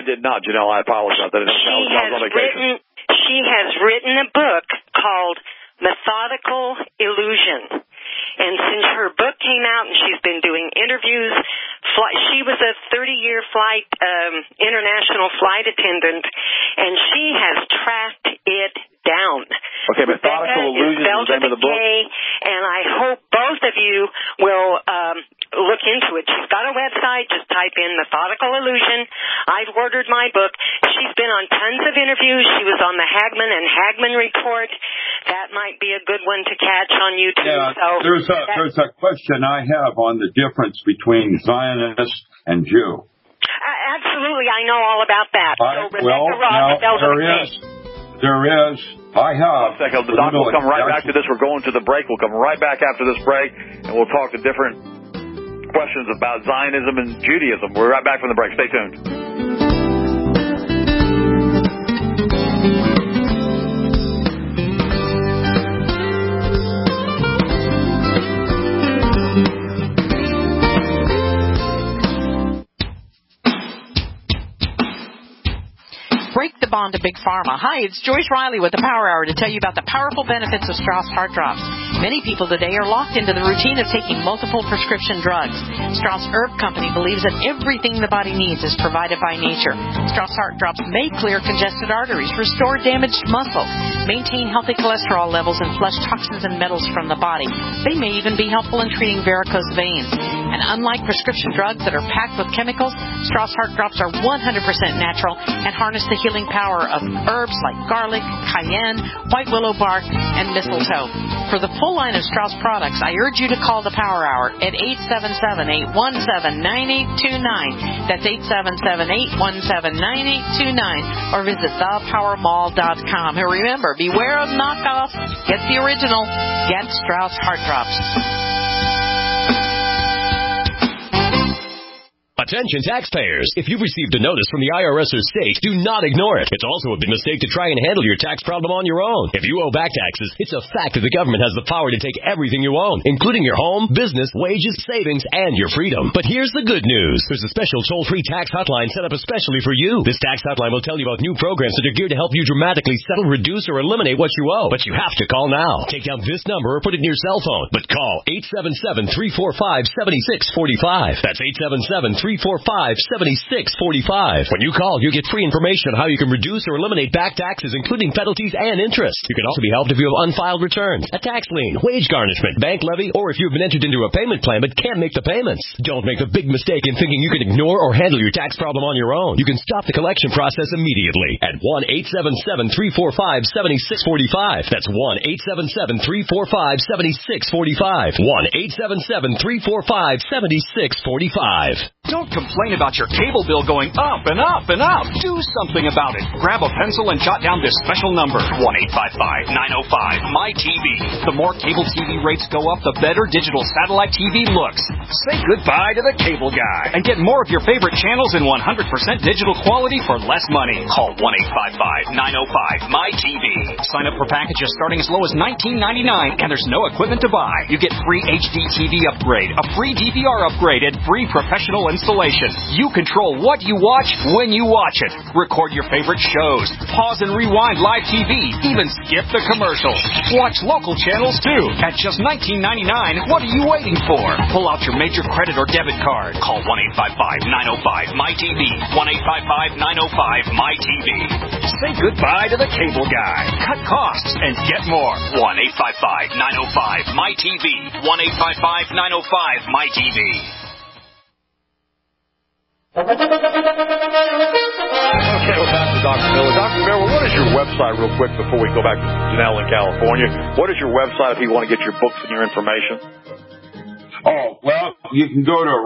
did not, Janelle. I apologize. She has written a book called Methodical Illusion. And since her book came out and she's been doing interviews, she was a 30-year international flight attendant, and she has tracked it down. Okay, Methodical Illusion is the name of the book. And I hope both of you will look into it. She's got a website. Just type in Methodical Illusion. I've ordered my book. She's been on tons of interviews. She was on the Hagman and Hagman Report. That might be a good one to catch on YouTube. Yeah, so there's a question I have on the difference between Zionist and Jew. Absolutely, I know all about that. There is. I have. 1 second. The doc will come right back to this. We're going to the break. We'll come right back after this break, and we'll talk to different questions about Zionism and Judaism. We're right back from the break. Stay tuned. Break the bond to Big Pharma. Hi, it's Joyce Riley with the Power Hour to tell you about the powerful benefits of Strauss Heart Drops. Many people today are locked into the routine of taking multiple prescription drugs. Strauss Herb Company believes that everything the body needs is provided by nature. Strauss Heart Drops may clear congested arteries, restore damaged muscle, maintain healthy cholesterol levels, and flush toxins and metals from the body. They may even be helpful in treating varicose veins. And unlike prescription drugs that are packed with chemicals, Strauss Heart Drops are 100% natural and harness the healing power of herbs like garlic, cayenne, white willow bark, and mistletoe. For the full line of Strauss products, I urge you to call the Power Hour at 877-817-9829. That's 877-817-9829. Or visit thepowermall.com. And remember, beware of knockoffs. Get the original. Get Strauss Heart Drops. Attention taxpayers. If you've received a notice from the IRS or state, do not ignore it. It's also a big mistake to try and handle your tax problem on your own. If you owe back taxes, it's a fact that the government has the power to take everything you own, including your home, business, wages, savings, and your freedom. But here's the good news. There's a special toll-free tax hotline set up especially for you. This tax hotline will tell you about new programs that are geared to help you dramatically settle, reduce, or eliminate what you owe. But you have to call now. Take down this number or put it in your cell phone. But call 877-345-7645. That's 877-345-7645. When you call, you get free information on how you can reduce or eliminate back taxes, including penalties and interest. You can also be helped if you have unfiled returns, a tax lien, wage garnishment, bank levy, or if you've been entered into a payment plan but can't make the payments. Don't make the big mistake in thinking you can ignore or handle your tax problem on your own. You can stop the collection process immediately at 1-877-345-7645. That's 1-877-345-7645. 1-877-345-7645. Don't complain about your cable bill going up and up and up. Do something about it. Grab a pencil and jot down this special number, 1-855-905-MY-TV. The more cable TV rates go up, the better digital satellite TV looks. Say goodbye to the cable guy and get more of your favorite channels in 100% digital quality for less money. Call 1-855-905-MY-TV. Sign up for packages starting as low as $19.99, and there's no equipment to buy. You get free HD TV upgrade, a free DVR upgrade, and free professional installation. You control what you watch when you watch it. Record your favorite shows. Pause and rewind live TV. Even skip the commercials. Watch local channels too. At just $19.99, what are you waiting for? Pull out your major credit or debit card. Call 1-855-905-MY-TV. 1-855-905-MY-TV. Say goodbye to the cable guy. Cut costs and get more. 1-855-905-MY-TV. 1-855-905-MY-TV. Okay, we're back to Dr. Miller. Dr. Miller, what is your website, real quick, before we go back to Janelle in California? What is your website if you want to get your books and your information? Oh, well, you can go to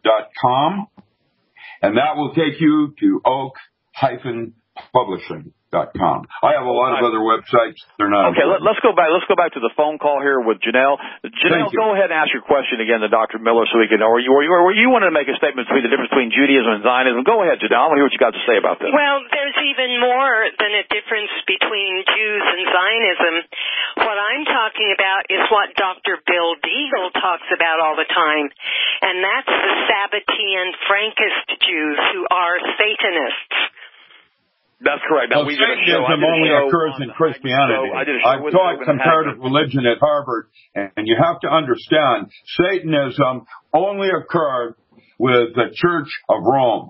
richardallenmiller.com, and that will take you to Oak-Publishing. I have a lot of other websites. They're not. Okay, let's go back. Let's go back to the phone call here with Janelle. Janelle, go ahead and ask your question again to Dr. Miller, so we can. Or you wanted to make a statement between the difference between Judaism and Zionism. Go ahead, Janelle. I want to hear what you got to say about this. Well, there's even more than a difference between Jews and Zionism. What I'm talking about is what Dr. Bill Deagle talks about all the time, and that's the Sabbatean Frankist Jews who are Satanists. That's correct. Now, Satanism only occurs in Christianity. I've taught comparative religion at Harvard, and you have to understand, Satanism only occurred with the Church of Rome.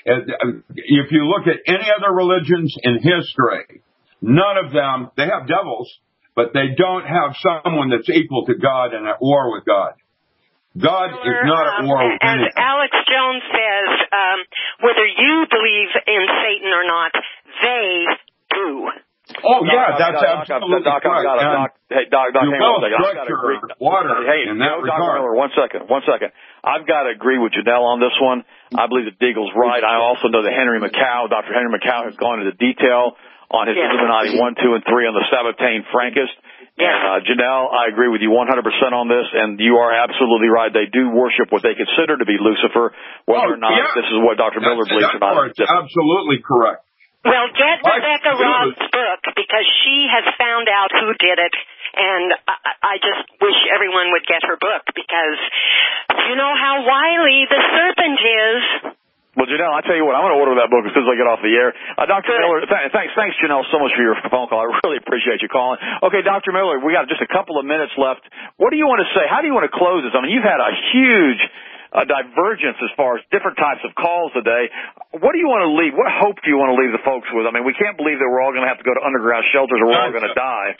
If you look at any other religions in history, none of them, they have devils, but they don't have someone that's equal to God and at war with God. God is not at war with anything. As Alex Jones says, whether you believe in Satan or not, they do. Oh, yeah, that's absolutely right. Hey, Doc, you will structure water in that regard. Miller, one second. I've got to agree with Janelle on this one. I believe that Deagle's right. I also know that Dr. Henry Macau has gone into detail on his Illuminati 1, 2, and 3 on the Sabbatean Frankist. And Janelle, I agree with you 100% on this, and you are absolutely right. They do worship what they consider to be Lucifer, whether or not this is what Dr. Miller believes or not. That's absolutely correct. Well, get Rebecca Roth's book, because she has found out who did it, and I just wish everyone would get her book, because you know how wily the serpent is. Well, Janelle, I tell you what, I'm going to order that book as soon as I get off the air. Dr. Miller, thanks, Janelle, so much for your phone call. I really appreciate you calling. Okay, Dr. Miller, we got just a couple of minutes left. What do you want to say? How do you want to close this? I mean, you've had a huge divergence as far as different types of calls today. What do you want to leave? What hope do you want to leave the folks with? I mean, we can't believe that we're all going to have to go to underground shelters or we're all going to die.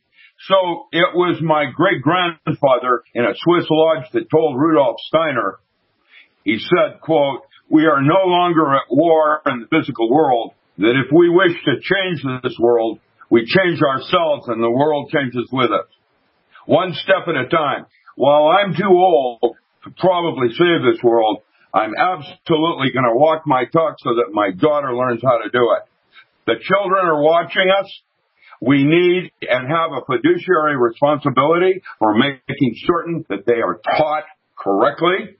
So it was my great-grandfather in a Swiss lodge that told Rudolf Steiner, he said, quote, "We are no longer at war in the physical world, that if we wish to change this world, we change ourselves and the world changes with us. One step at a time. While I'm too old to probably save this world, I'm absolutely going to walk my talk so that my daughter learns how to do it. The children are watching us. We need and have a fiduciary responsibility for making certain that they are taught correctly,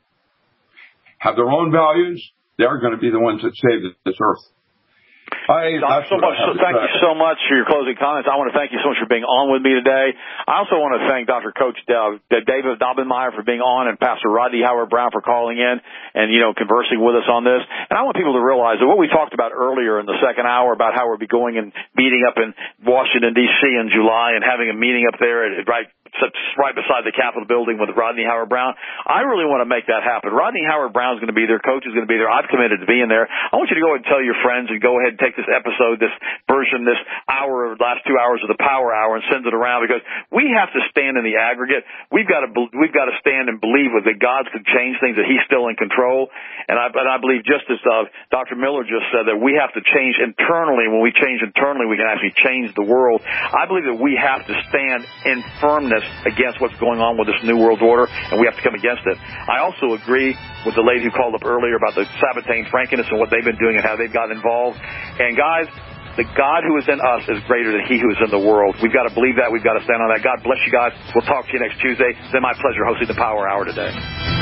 have their own values. They're going to be the ones that save this earth." Thank you so much for your closing comments. I want to thank you so much for being on with me today. I also want to thank Dr. Coach David Dobbenmeyer for being on, and Pastor Rodney Howard-Brown for calling in and, conversing with us on this. And I want people to realize that what we talked about earlier in the second hour about how we'll be going and meeting up in Washington, D.C. in July and having a meeting up there right beside the Capitol building with Rodney Howard-Brown. I really want to make that happen. Rodney Howard-Brown's going to be there. Coach is going to be there. I've committed to being there. I want you to go ahead and tell your friends and go ahead and take this episode, this version, this hour, last 2 hours of the Power Hour and send it around, because we have to stand in the aggregate. We've got to stand and believe that God could change things, that He's still in control. And I believe, just as Dr. Miller just said, that we have to change internally. When we change internally, we can actually change the world. I believe that we have to stand in firmness against what's going on with this New World Order, and we have to come against it. I also agree with the lady who called up earlier about the Sabbatean Frankists and what they've been doing and how they've gotten involved. And guys, the God who is in us is greater than he who is in the world. We've got to believe that. We've got to stand on that. God bless you guys. We'll talk to you next Tuesday. It's been my pleasure hosting the Power Hour today.